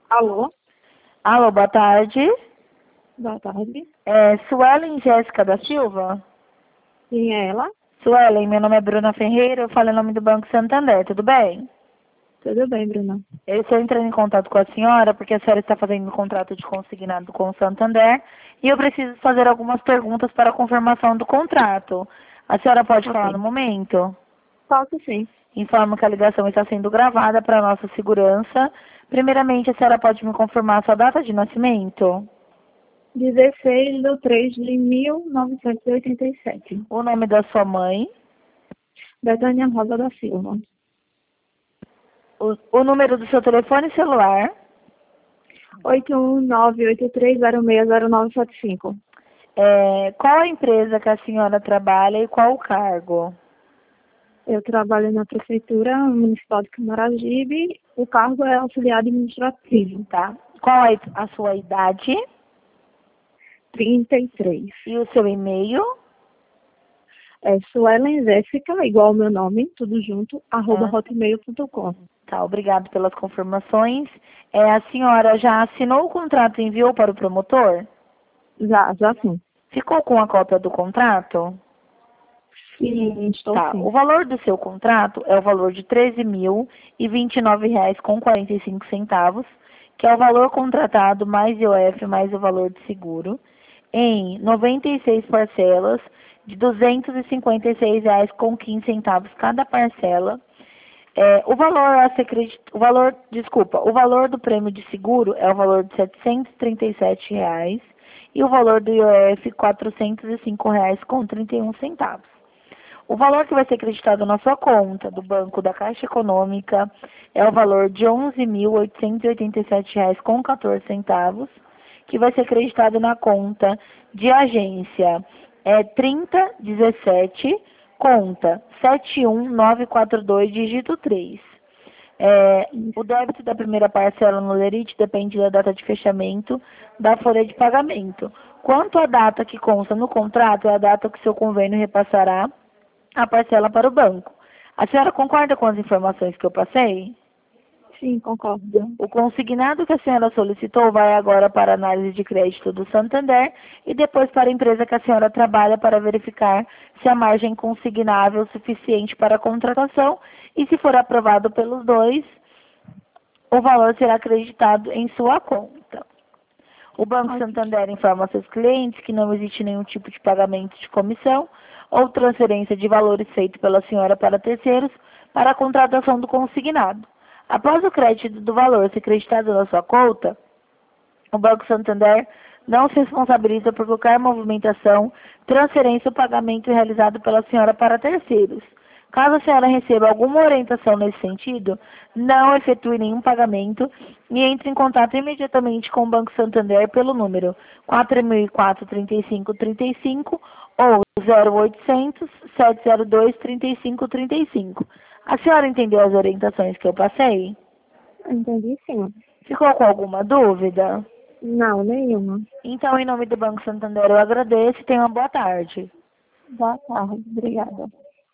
Alô, Alô, boa tarde. boa tarde. Suelen Jéssica da Silva? Quem é ela? Suelen, meu nome é Bruna Ferreira, eu falo em nome do Banco Santander, tudo bem? Tudo bem, Bruna? Eu estou entrando em contato com a senhora porque a senhora está fazendo um contrato de consignado com o Santander e eu preciso fazer algumas perguntas para a confirmação do contrato. A senhora pode falar no Ok. momento? Posso sim. Informo que a ligação está sendo gravada para nossa segurança. Primeiramente, a senhora pode me confirmar a sua data de nascimento? 16/3/1987. O nome da sua mãe? Betânia Rosa da Silva. O número do seu telefone celular? 81983060975. Qual a empresa que a senhora trabalha e qual o cargo? Eu trabalho na Prefeitura Municipal de Camaragibe. O cargo é auxiliar administrativo. Tá. Qual é a sua idade 33. e o seu e-mail? É Suelen Jéssica, igual ao meu nome, tudo junto, Ah, @hotmail.com. tá, obrigado pelas confirmações. A senhora já assinou o contrato e enviou para o promotor? Já sim. Ficou com a cópia do contrato? Sim, estou Tá. O sim. valor do seu contrato é o valor de R$ 13.029,45, que é o valor contratado mais IOF mais o valor de seguro, em 96 parcelas de R$ 256,15 cada parcela. O valor do prêmio de seguro é o valor de R$ 737 e o valor do IOF R$ 405,31. O valor que vai ser acreditado na sua conta do Banco da Caixa Econômica é o valor de R$ 11.887,14, que vai ser acreditado na conta de agência 3017, conta 71942, dígito 3. O débito da primeira parcela no Lerite depende da data de fechamento da folha de pagamento. Quanto à data que consta no contrato, é a data que seu convênio repassará a parcela para o banco. A senhora concorda com as informações que eu passei? Sim, concordo. O consignado que a senhora solicitou vai agora para a análise de crédito do Santander e depois para a empresa que a senhora trabalha para verificar se a margem consignável é suficiente para a contratação e, se for aprovado pelos dois, o valor será acreditado em sua conta. O Banco Ok. Santander informa seus clientes que não existe nenhum tipo de pagamento de comissão ou transferência de valores feito pela senhora para terceiros para a contratação do consignado. Após o crédito do valor ser creditado na sua conta, o Banco Santander não se responsabiliza por qualquer movimentação, transferência ou pagamento realizado pela senhora para terceiros. Caso a senhora receba alguma orientação nesse sentido, não efetue nenhum pagamento e entre em contato imediatamente com o Banco Santander pelo número 4004-3535 ou 0800 702 3535. A senhora entendeu as orientações que eu passei? Entendi, sim. Ficou com alguma dúvida? Não, nenhuma. Então, em nome do Banco Santander, eu agradeço e tenha uma boa tarde. Boa tarde. Obrigada.